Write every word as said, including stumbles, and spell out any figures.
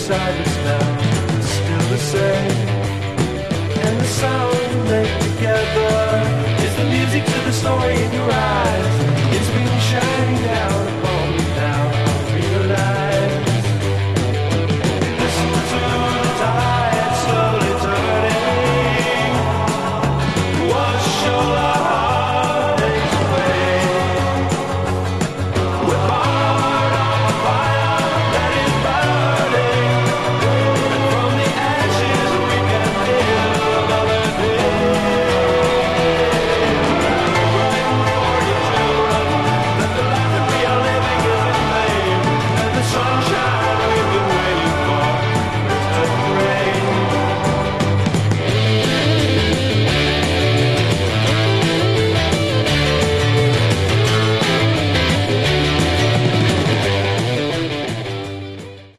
silence now is still the same. And the sound we make together is the music to the story in your eyes. It's been shining down upon